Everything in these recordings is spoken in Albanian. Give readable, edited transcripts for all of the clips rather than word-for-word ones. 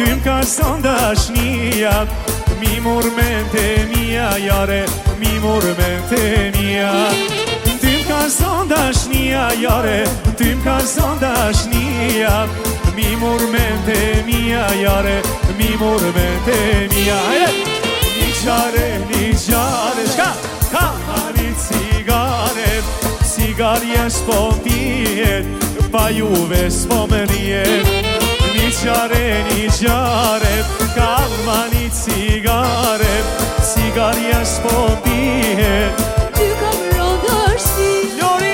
Ty m'ka son dashnia, mi murmente mia jare, mi murmente mia. Ty m'ka son dashnia jare, ty m'ka son dashnia, mi murmente mia jare, mi murmente mia. Niqare, shka? Ka mani cigare, cigarja s'po m'pijet, pa juve s'po më rjet. Niqare, kalmani cigare, cigarja s'po m'pijet. Ty kam rëndër si Lori!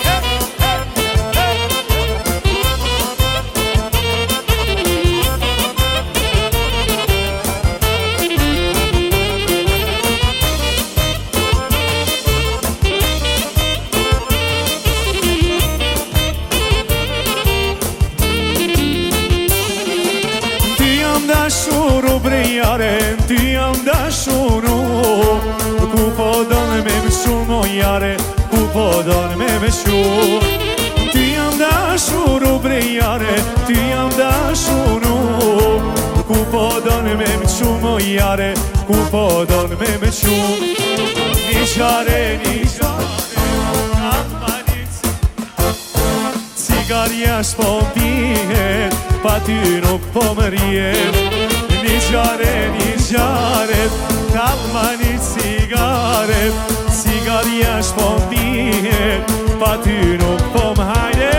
Dashuru brejare, ty jam dashuru. Ku po don me mëshu mojare, ku po don me mëshu. Ty jam dashuru brejare, ty jam dashuru. Ku po don me mëshu mojare, ku po don me mëshu. Niqare, cigarja s'po m'pijet, pa ty nuk po më rjet. Niqare, kalmani cigare, cigarja s'po m'pijet, pa ty nuk po më hajde.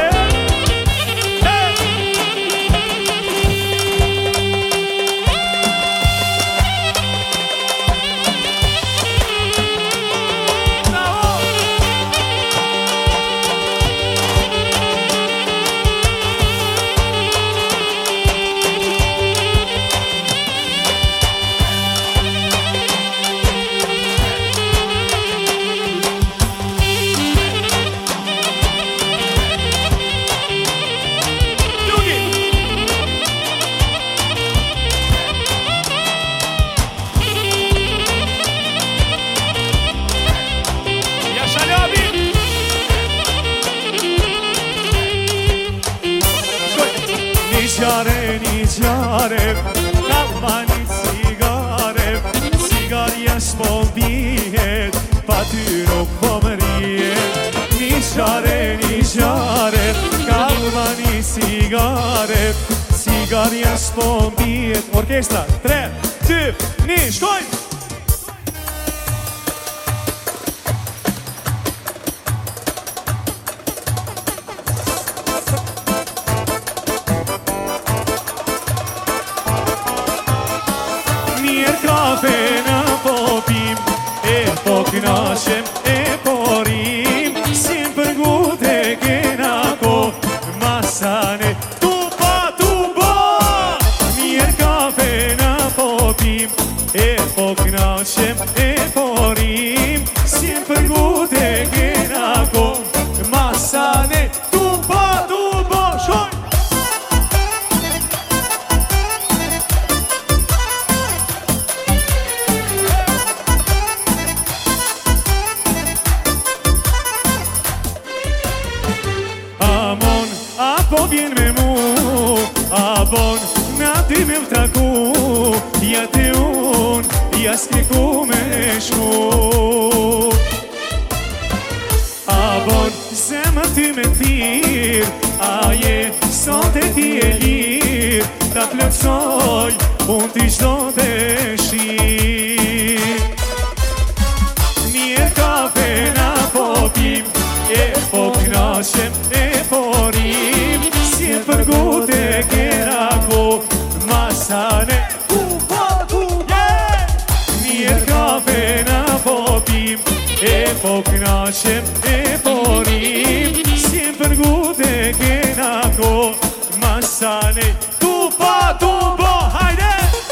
Niqare, kalmani cigare, cigarja s'po m'pijet, pa ty nuk po më rjet. Niqare, kalmani cigare, cigarja s'po m'pijet. Orkestra, 3, 2, 1, shkoj! Kafe në popim, e po knaqem, e po rim. Si m'përgute kena ko, masane tupa. Mirë kafe në popim, e po knaqem, e po rim. Si m'përgute kena ko, masane tupa. Shoj! Po vjen me mu, a bon, na ty me m'taku. Ja te un, ja s'keku me shku. A bon, zemër ty me t'ir, a je sot e ti e lir. Ta plëtsoj, unë t'i shdo të shir. Mirë kafe na popim, e po knaqem, e po rim. Si m'përgute kena ko, masane tupa. Mirë kafe na popim, e po knaqem, e po rim. Si m'përgute kena ko, masane tupa. Hajde!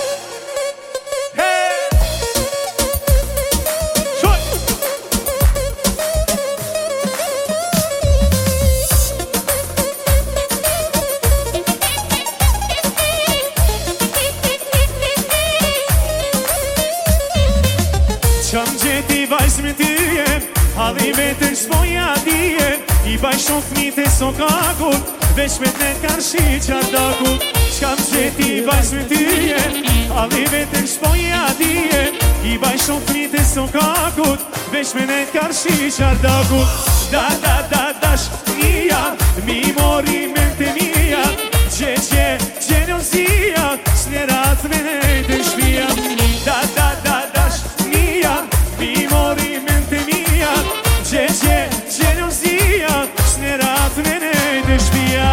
Qam gjeti vajz me tyje, hadhi vetën s'poja dije. I baj shumë fmite so kakut, veç me t'net kanë shi qardakut. Shkam qeti bajsh me tyje, alli vetën shpoja dije, i bajsh shumë frit e son kakut, vesh me nejt karshi qardakut. Da da da dashnia, mi mori mente mia, qeqe gjenozia, s'nerat me nejt e shpia. Da da da dashnia, mi mori mente mia, qeqe gjenozia, s'nerat me nejt e shpia.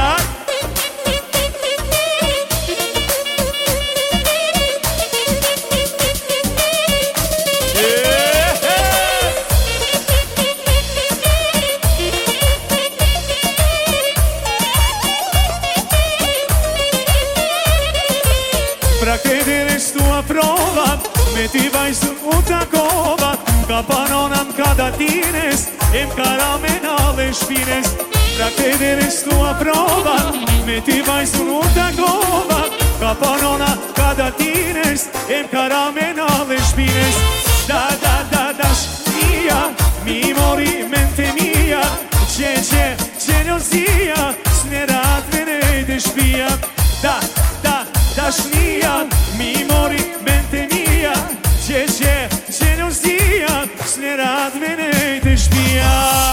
Pra këtë restua prova, me ti vajzën u takova, ka panona m'ka datines, e m'kara me nale shpines. Pra këtë restua prova, me ti vajzën u takova, ka panona ka datines, e m'kara me nale shpines. Da da da dashnia, mi mori mente mia, qeqe gjenozia, s'nerat me nejt e shpia. Da da dashnia, mi mori mente mia, qeqe gjenozia, s'nerat me nejt e shpia.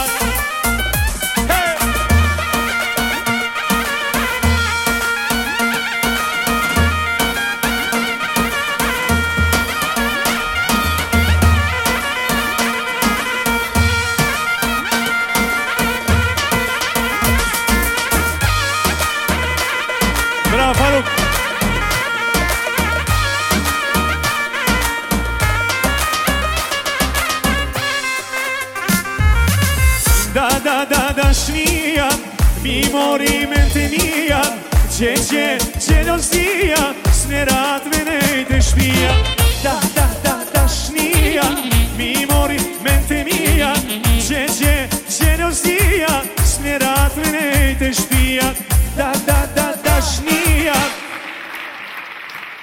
Bravo Faruk. Da da da dashnia, mi mori mente mia, qeqe gjenozia, s'nerat me nejt e shpia. Da da da